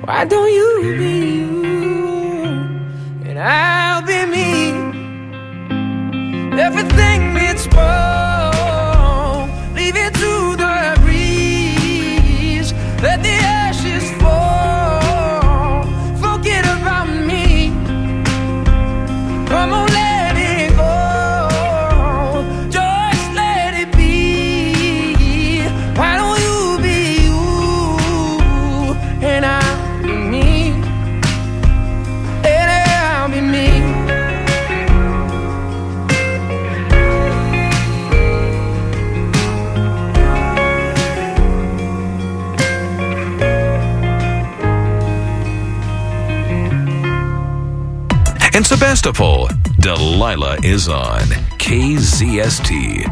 Why don't you be you and I'll be me? Everything it's wrong, leave it to the breeze. Let the ashes fall, forget about me. Come on, let it go, just let it be. Why don't you be you and I'll be me, and I'll be me. In Sebastopol, Delilah is on KZST.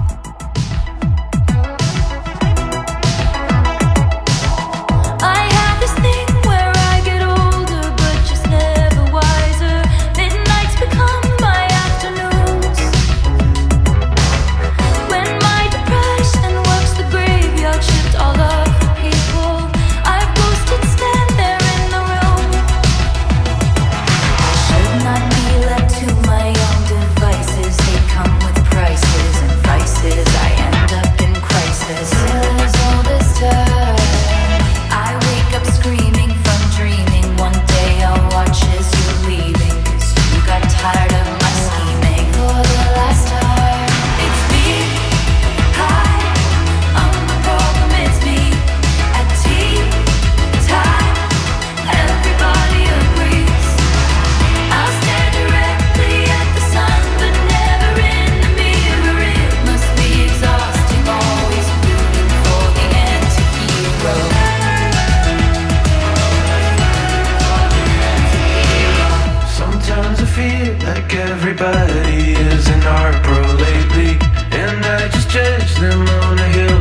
Everybody is an art pro lately, and I just judge them on a hill.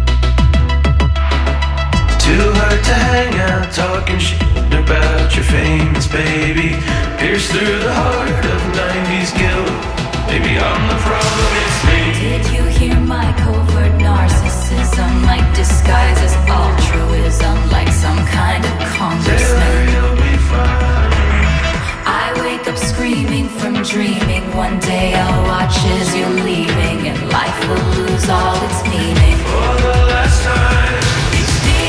Too hard to hang out talking shit about your famous baby. Pierce through the heart of 90s guilt. Maybe I'm the problem, it's me. Did you hear my covert narcissism? My disguise as altruism, like some kind of congressman. He'll be fine. I wake up screaming from dreaming. One day I'll watch as you're leaving, and life will lose all its meaning. For the last time, it's me.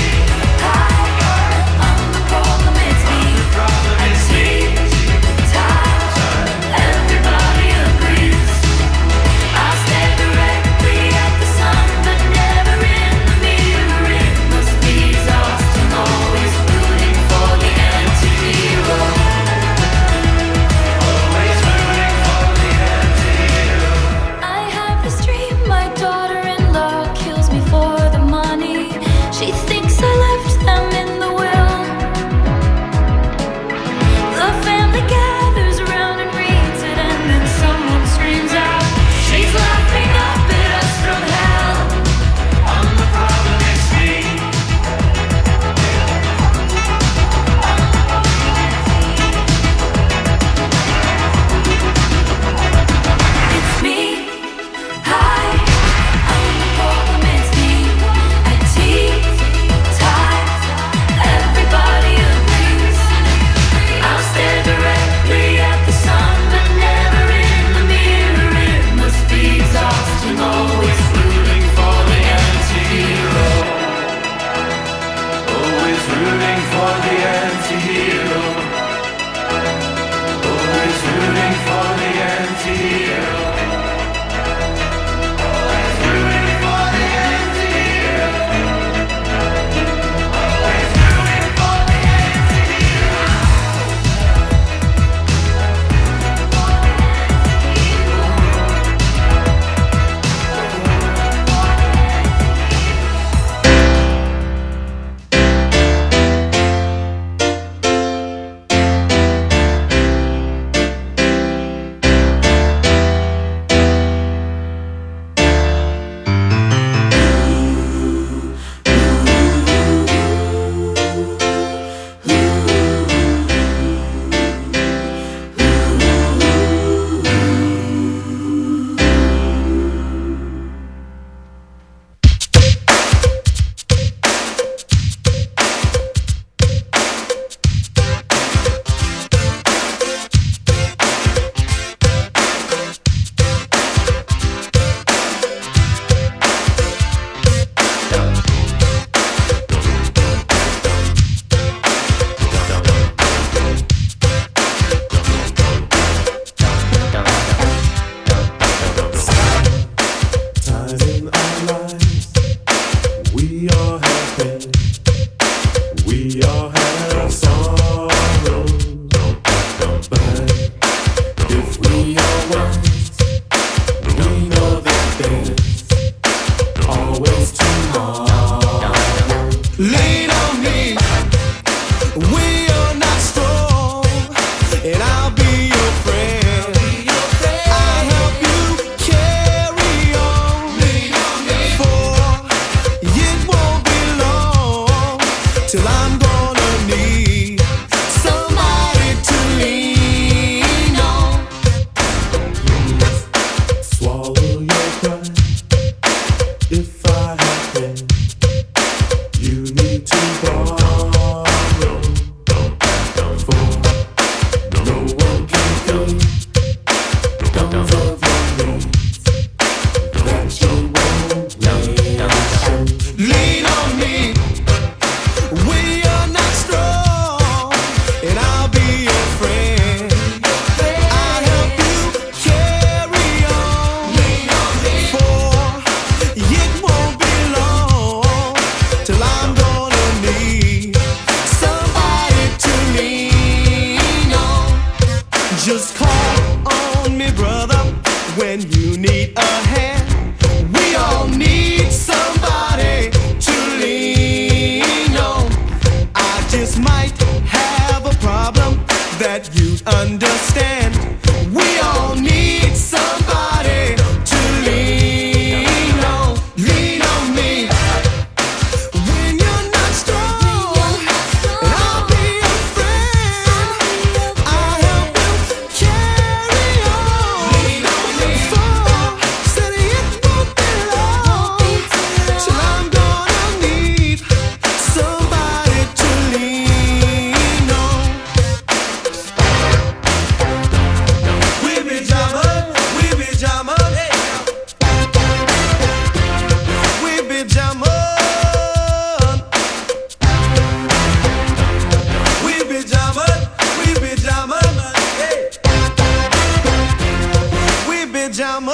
I'm the problem, it's me. it's me. Time, everybody agrees. I'll stare directly at the sun, but never in the mirror. It must be exhausting, always rooting for the anti-hero. My daughter-in-law kills me for the money. She thinks I left them in the will. The family gathers around and reads it, and then someone screams out, she's laughing up at us from hell. I'm the problem, it's me. It's me. Hi. I'm the problem, it's me. At tea time, everybody agrees. I'll stare directly at the sun, but never in the mirror. It must be exhausting, always rooting for the anti-hero. Always rooting for the anti-hero. Always rooting for the anti-hero. Always rooting for the anti-hero. Always rooting for the anti-hero. We all have sorrows, but if we are wise, we know that there's always tomorrow. Lean on me, we are not strong, and I'll be your friend. I'll help you carry on. Lean on me, for it won't be long till I'm gonna need somebody to lean on. Swallow your pride. If I have been, you need to borrow. For no one can pay those of your needs that you won't mention. Lean on me. We are not strong, and I'll be your friend. I'll help you carry on. Lean on me, for it won't be long till I'm gonna need somebody to lean on. Just call on me, brother, when you need a hand. We all need somebody to lean on. I just might have a problem that you'd understand. We all need somebody to lean on. Lean on me when you're not strong, and I'll be your friend. I'll help you carry on. Lean on me, for said it won't be long till I'm gonna need somebody to lean on. We be jamming, we be jamming, we be jamming, we be jamming, we be jamming, hey. We be jamming.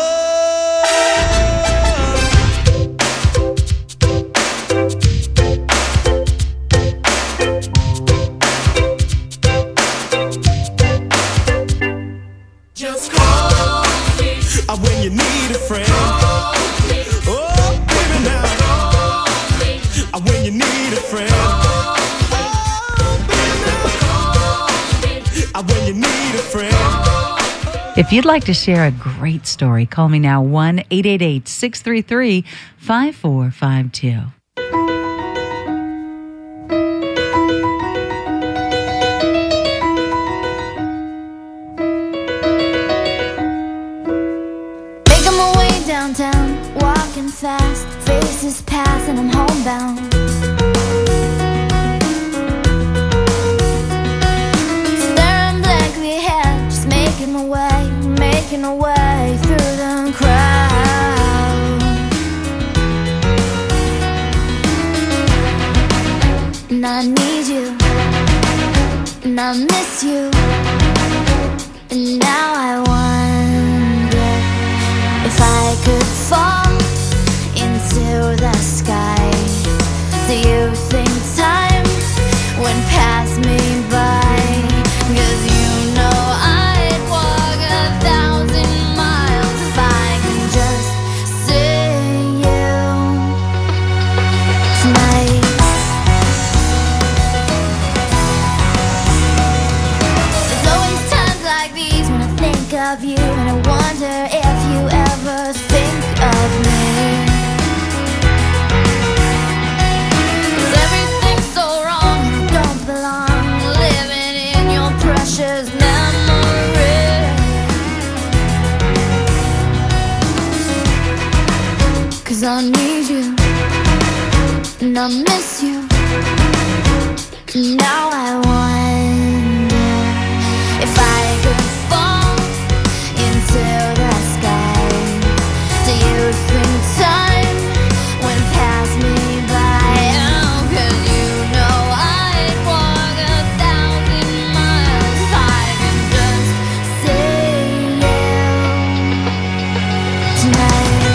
Just call me when you need a friend. Oh, baby, now when you need a friend. Oh, baby, now when you need a friend. If you'd like to share a great story, call me now, 1-888-633-5452. Making my way downtown, walking fast, faces pass and I'm homebound. Staring blankly ahead, just making my way through the crowd. And I need you, and I miss you, and now I wonder if I could fall into the sky. Do you think time went past me by? 'Cause you know I'd walk 1,000 miles if I could just see you tonight. There's always times like these when I think of you, and I wonder if you ever think of me. 'Cause everything's so wrong and I don't belong, living in your precious memory. 'Cause I need you, and I miss you, and now I wonder if I could fall into the sky. Do you think time went past me by? Oh, 'cause you know I'd walk 1,000 miles if I could just see you tonight.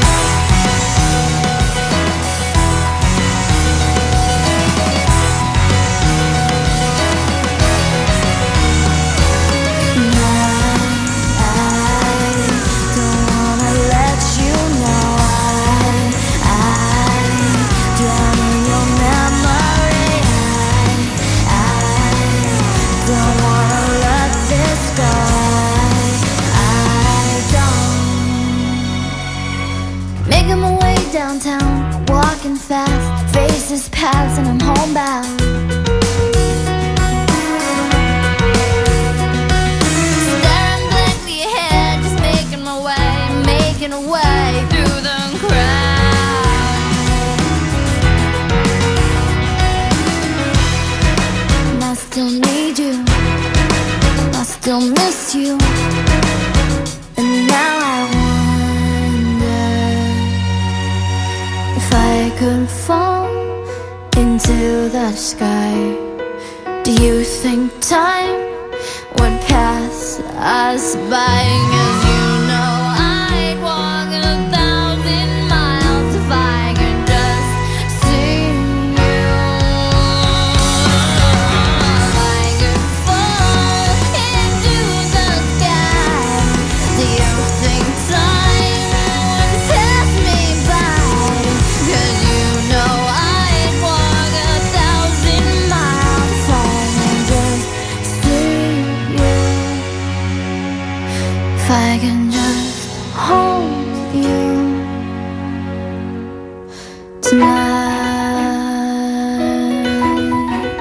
Horses paths and I'm homebound. Staring blankly ahead, just making my way through the crowd. And I still need you, I still miss you. And now I wonder if I could fall into the sky. Do you think time would pass us by? 'Cause you know I'd walk 1,000 miles if I could just see you. If I could fall into the sky, do you think time would pass me by? 'Cause you know I'd walk 1,000 miles if I could just see you. If I can just hold you tonight.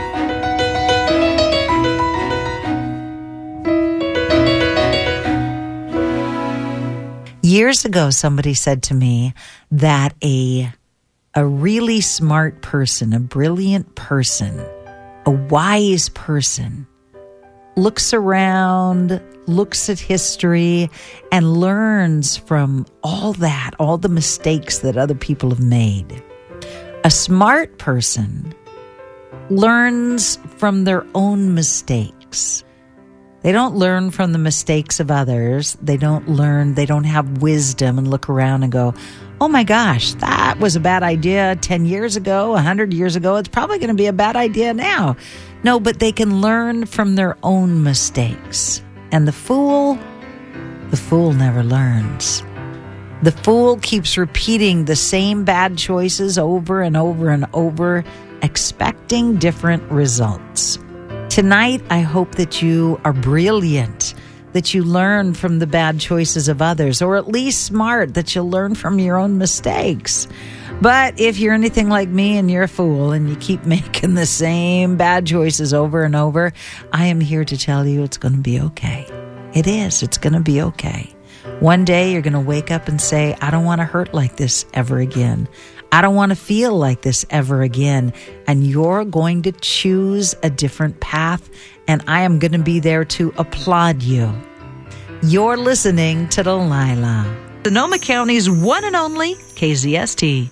Years ago, somebody said to me that a really smart person, a brilliant person, a wise person looks around, looks at history, and learns from all that, all the mistakes that other people have made. A smart person learns from their own mistakes. They don't learn from the mistakes of others. They don't have wisdom and look around and go, oh my gosh, that was a bad idea 10 years ago, 100 years ago. It's probably going to be a bad idea now. No, but they can learn from their own mistakes. And the fool never learns. The fool keeps repeating the same bad choices over and over and over, expecting different results. Tonight, I hope that you are brilliant, that you learn from the bad choices of others, or at least smart, that you'll learn from your own mistakes. But if you're anything like me and you're a fool and you keep making the same bad choices over and over, I am here to tell you it's going to be okay. It is. It's going to be okay. One day you're going to wake up and say, I don't want to hurt like this ever again. I don't want to feel like this ever again. And you're going to choose a different path, and I am going to be there to applaud you. You're listening to Delilah, Sonoma County's one and only KZST.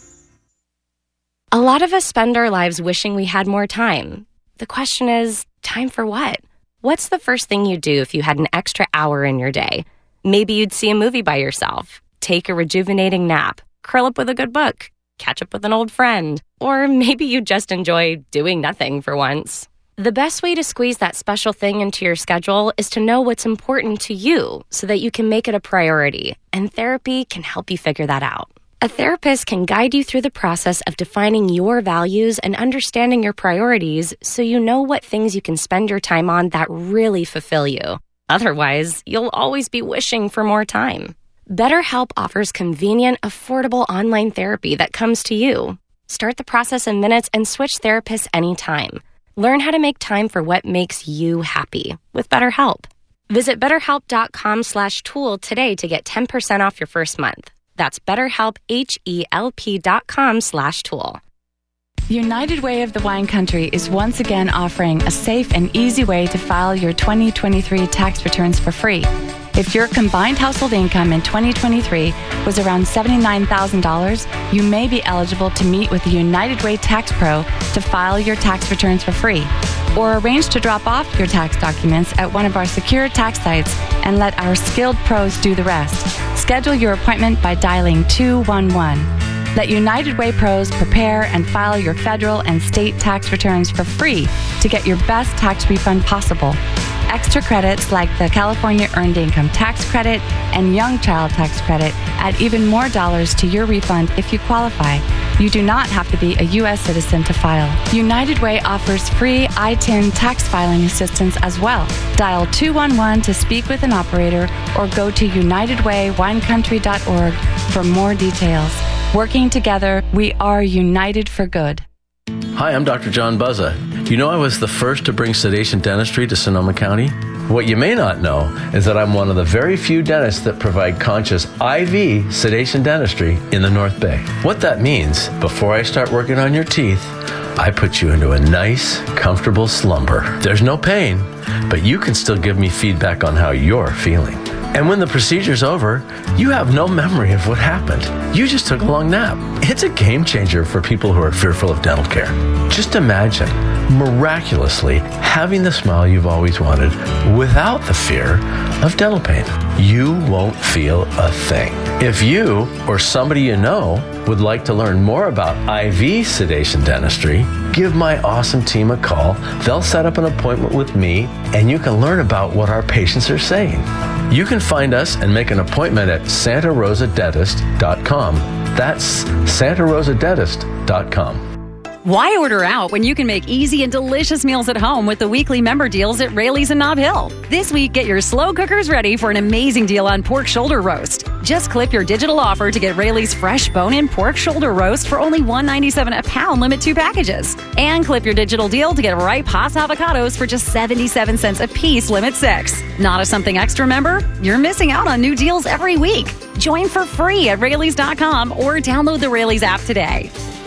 A lot of us spend our lives wishing we had more time. The question is, time for what? What's the first thing you'd do if you had an extra hour in your day? Maybe you'd see a movie by yourself, take a rejuvenating nap, curl up with a good book, catch up with an old friend, or maybe you just enjoy doing nothing for once. The best way to squeeze that special thing into your schedule is to know what's important to you so that you can make it a priority, and therapy can help you figure that out. A therapist can guide you through the process of defining your values and understanding your priorities so you know what things you can spend your time on that really fulfill you. Otherwise, you'll always be wishing for more time. BetterHelp offers convenient, affordable online therapy that comes to you. Start the process in minutes and switch therapists anytime. Learn how to make time for what makes you happy with BetterHelp. Visit BetterHelp.com/tool today to get 10% off your first month. That's BetterHelp, HELP.com/tool. United Way of the Wine Country is once again offering a safe and easy way to file your 2023 tax returns for free. If your combined household income in 2023 was around $79,000, you may be eligible to meet with the United Way Tax Pro to file your tax returns for free. Or arrange to drop off your tax documents at one of our secure tax sites and let our skilled pros do the rest. Schedule your appointment by dialing 211. Let United Way pros prepare and file your federal and state tax returns for free to get your best tax refund possible. Extra credits like the California Earned Income Tax Credit and Young Child Tax Credit add even more dollars to your refund if you qualify. You do not have to be a U.S. citizen to file. United Way offers free ITIN tax filing assistance as well. Dial 211 to speak with an operator or go to unitedwaywinecountry.org for more details. Working together, we are united for good. Hi, I'm Dr. John Buzza. You know I was the first to bring sedation dentistry to Sonoma County? What you may not know is that I'm one of the very few dentists that provide conscious IV sedation dentistry in the North Bay. What that means, before I start working on your teeth, I put you into a nice, comfortable slumber. There's no pain, but you can still give me feedback on how you're feeling. And when the procedure's over, you have no memory of what happened. You just took a long nap. It's a game changer for people who are fearful of dental care. Just imagine miraculously having the smile you've always wanted without the fear of dental pain. You won't feel a thing. If you or somebody you know would like to learn more about IV sedation dentistry, give my awesome team a call. They'll set up an appointment with me, and you can learn about what our patients are saying. You can find us and make an appointment at santarosadentist.com. That's santarosadentist.com. Why order out when you can make easy and delicious meals at home with the weekly member deals at Rayleigh's and Nob Hill? This week, get your slow cookers ready for an amazing deal on pork shoulder roast. Just clip your digital offer to get Rayleigh's fresh bone-in pork shoulder roast for only $1.97 a pound, limit 2 packages. And clip your digital deal to get ripe Haas avocados for just 77 cents a piece, limit 6. Not a Something Extra member? You're missing out on new deals every week. Join for free at Rayleigh's.com or download the Rayleigh's app today.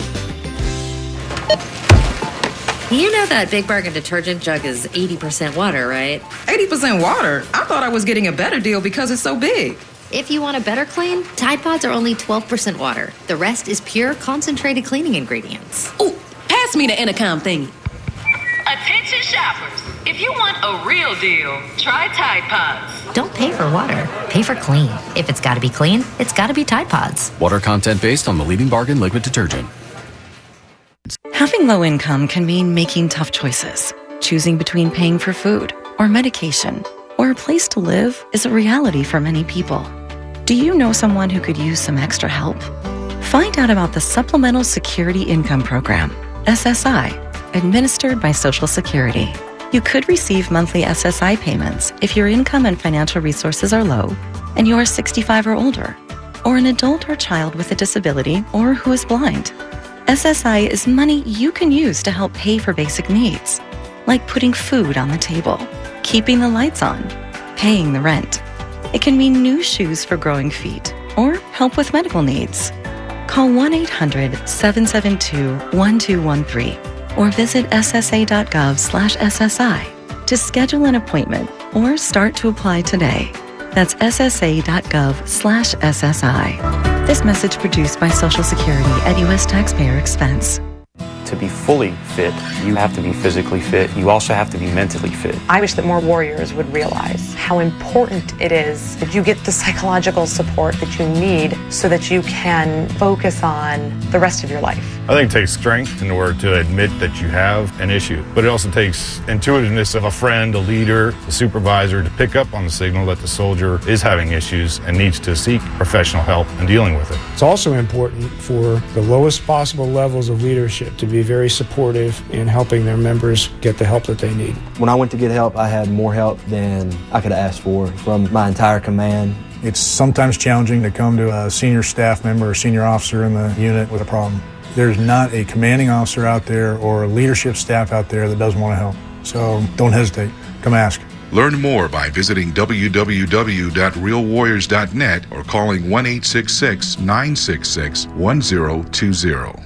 You know that Big Bargain detergent jug is 80% water, right? 80% water? I thought I was getting a better deal because it's so big. If you want a better clean, Tide Pods are only 12% water. The rest is pure, concentrated cleaning ingredients. Ooh, pass me the intercom thingy. Attention shoppers. If you want a real deal, try Tide Pods. Don't pay for water. Pay for clean. If it's got to be clean, it's got to be Tide Pods. Water content based on the leading bargain liquid detergent. Having low income can mean making tough choices. Choosing between paying for food or medication or a place to live is a reality for many people. Do you know someone who could use some extra help? Find out about the Supplemental Security Income Program, SSI, administered by Social Security. You could receive monthly SSI payments if your income and financial resources are low and you are 65 or older, or an adult or child with a disability or who is blind. SSI is money you can use to help pay for basic needs, like putting food on the table, keeping the lights on, paying the rent. It can mean new shoes for growing feet or help with medical needs. Call 1-800-772-1213 or visit ssa.gov/SSI to schedule an appointment or start to apply today. That's ssa.gov/SSI. This message produced by Social Security at U.S. taxpayer expense. To be fully fit, you have to be physically fit. You also have to be mentally fit. I wish that more warriors would realize how important it is that you get the psychological support that you need so that you can focus on the rest of your life. I think it takes strength in order to admit that you have an issue, but it also takes intuitiveness of a friend, a leader, a supervisor to pick up on the signal that the soldier is having issues and needs to seek professional help in dealing with it. It's also important for the lowest possible levels of leadership to be very supportive in helping their members get the help that they need. When I went to get help, I had more help than I could have asked for from my entire command. It's sometimes challenging to come to a senior staff member or senior officer in the unit with a problem. There's not a commanding officer out there or a leadership staff out there that doesn't want to help. So don't hesitate. Come ask. Learn more by visiting www.realwarriors.net or calling 1-866-966-1020.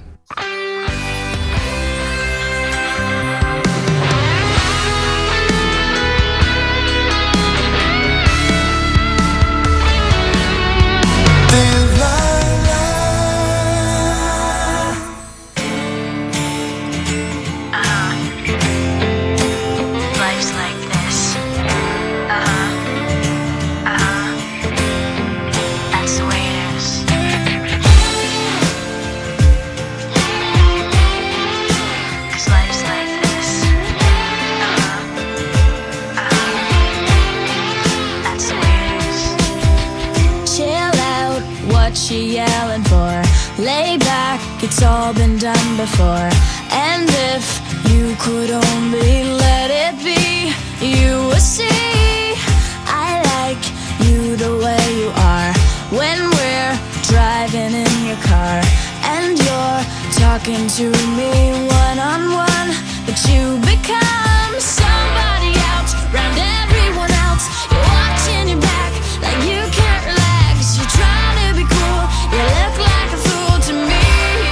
It's all been done before. And if you could only let it be, you would see I like you the way you are. When we're driving in your car and you're talking talking to me one-on-one, but you become somebody else, round everyone else. You're watching your back like you can't relax. You're trying to be cool, you look like a fool to me.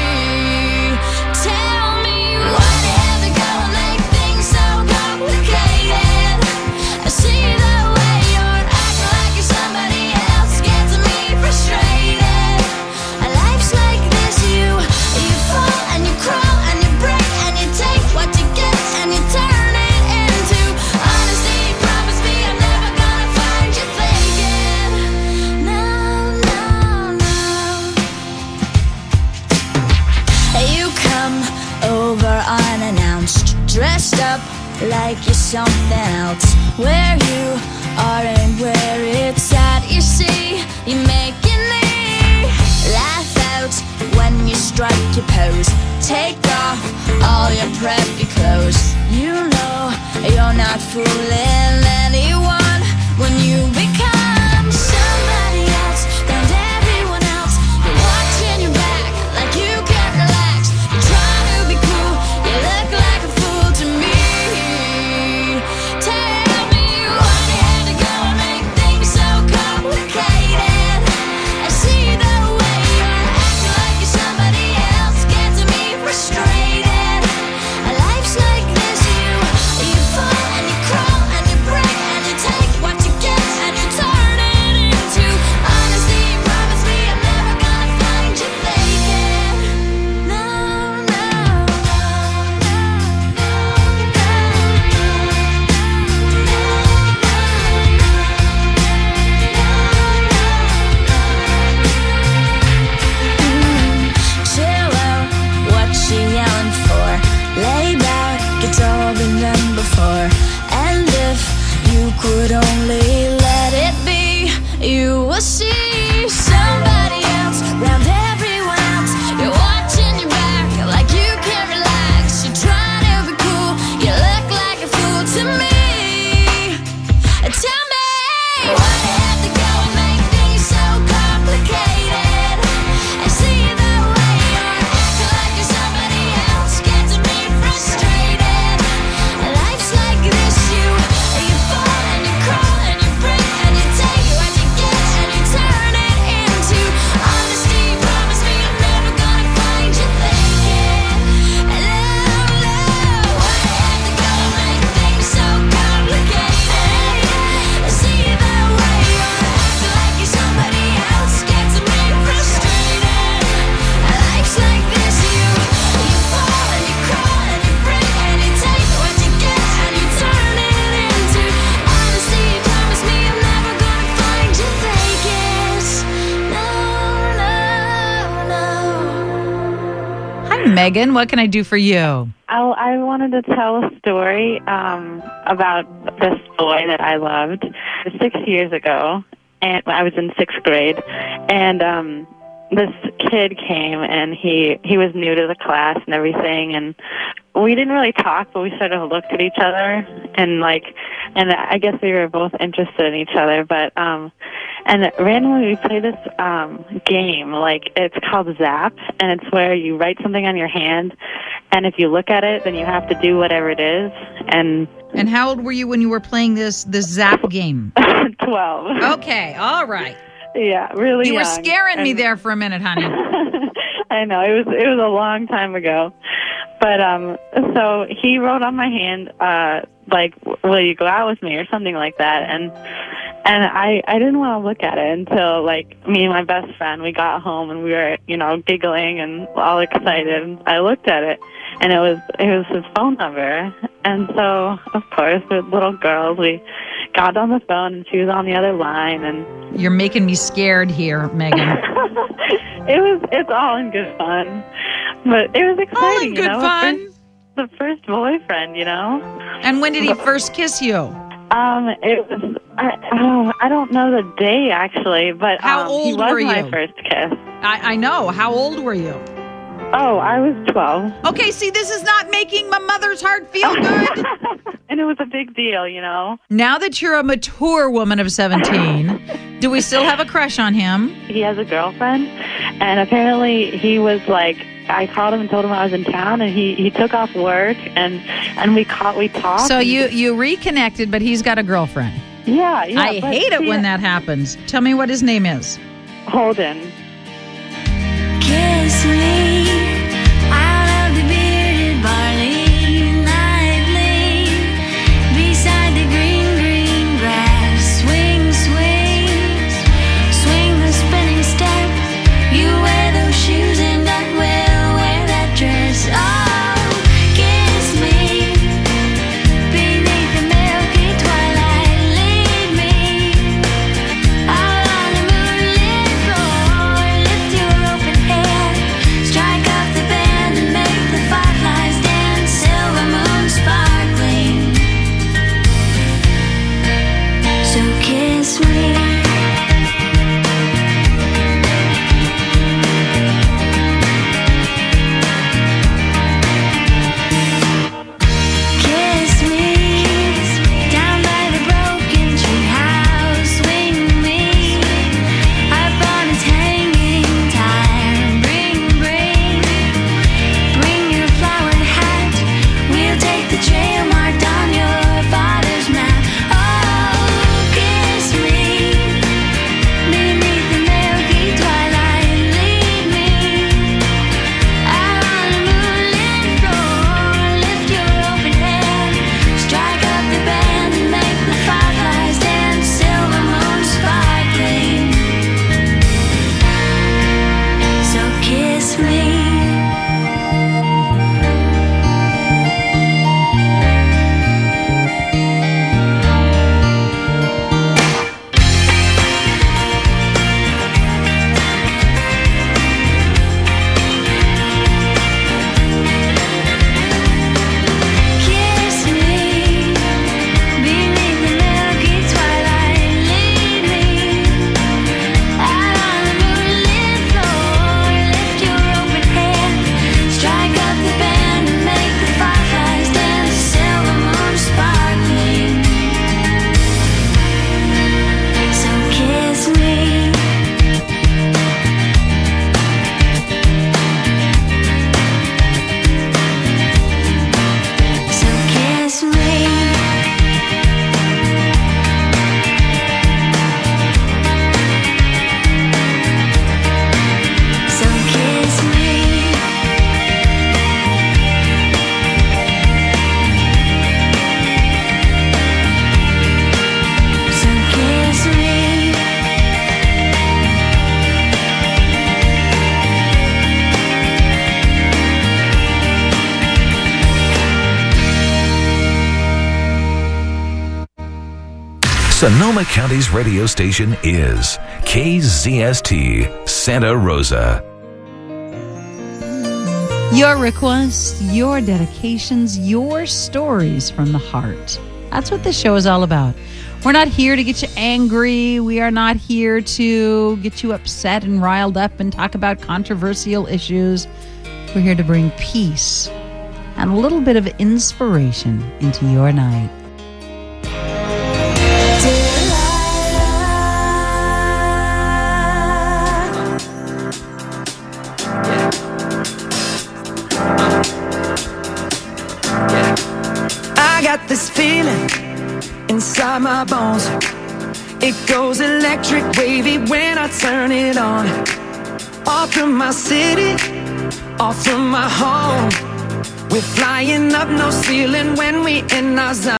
Tell me why do you have to go and make things so complicated? I see the way you're acting like you're somebody else, gets me frustrated. Life's like this, you fall and you crawl and you break and you take what you get and you turn it into honesty. Promise me I'm never gonna find you faking. No, no, no. You come over unannounced, dressed up like you're something else. Where you are and where it's at, you see, you're making me laugh out when you strike your pose. Take off all your preppy clothes. You know you're not fooling anyone when you become somebody else, round everyone else. You're watching your back like you can't relax. You're trying to be cool, you look like a fool to me. Tell me why do you have to go and make things so complicated? I see the way you're acting like you're somebody else, gets me frustrated. Life's like this, you fall and you crawl and you break and you take what you get and you turn it into honesty. Promise me I'm never gonna find you faking. No, no, chill out, what you yelling for? Lay back, it's all been done before. And if you could only let it be, you will see somebody else, round everyone else. You're watching your back like you can't relax. You're trying to be cool, you look like a fool to me. Tell me why do you have to go and make things so complicated? I see the way you're acting like you're somebody else, gets me frustrated. Life's like this, you fall and you crawl and you break and you take what you get and you turn it into honesty. Promise me I'm never gonna find you faking. Love, why do you have to go and make things so complicated? I see the way you're acting like you're somebody else, gets me frustrated. Life's like this, you fall and you crawl and you break and you take what you get and you turn it into honesty. Promise me I'm never gonna find you faking. No, no, no. Hi, Megan. What can I do for you? I wanted to tell a story about this boy that I loved 6 years ago, and I was in 6th grade, and this kid came, and he was new to the class and everything, and we didn't really talk, but we sort of looked at each other, and I guess we were both interested in each other, but and randomly we play this game, like it's called Zap, and it's where you write something on your hand, and if you look at it, then you have to do whatever it is, and how old were you when you were playing this Zap game? 12. Okay, all right. Yeah, really You were young. scaring me there for a minute, honey. I know, it was a long time ago. But so he wrote on my hand, like, will you go out with me or something like that, and I didn't want to look at it until, like, me and my best friend, we got home and we were, giggling and all excited. I looked at it and it was his phone number. And so, of course, with little girls, we got on the phone and she was on the other line, and You're making me scared here, Megan. it's all in good fun. But it was exciting, all in good fun. The first boyfriend, And when did he first kiss you? It was, I don't know the day, actually, but How old he was were my you? first kiss. I know. How old were you? Oh, I was 12. Okay, see, this is not making my mother's heart feel good. And it was a big deal, Now that you're a mature woman of 17, do we still have a crush on him? He has a girlfriend, and apparently he was, like, I called him and told him I was in town, and he took off work, and we talked. So you reconnected, but he's got a girlfriend. Yeah. I hate it when that happens. Tell me what his name is. Holden. Kiss me out of the bearded barley nightly, beside the green, green grass. Swing, swing, swing the spinning step. You wear those shoes and I will wear that dress. Oh, kiss me beneath the milky twilight. Lead me out on the moonlit floor. Lift your open head, strike up the band and make the fireflies dance. Silver moon sparkling. So kiss me. Kiss me down by the broken tree house. Swing me up on its hanging tire. Bring your flowered hat. We'll take the trail marked on your father's map. Oh, kiss me beneath the milky twilight. Lead me out on the moonlit floor. Lift your open head, strike up the band and make the fireflies dance. Silver moon sparkling. So kiss me. Kiss me beneath the milky twilight. Lead me out on the moonlit floor. Lift your open head, strike up the band and make the fireflies dance. Silver moon sparkling. So kiss me. So kiss me. So kiss me. So kiss me. Sonoma County's radio station is KZST Santa Rosa. Your requests, your dedications, your stories from the heart. That's what this show is all about. We're not here to get you angry. We are not here to get you upset and riled up and talk about controversial issues. We're here to bring peace and a little bit of inspiration into your night. I got this feeling inside my bones. It goes electric wavy when I turn it on. Off from my city, off from my home. We're flying up no ceiling when we in our zone.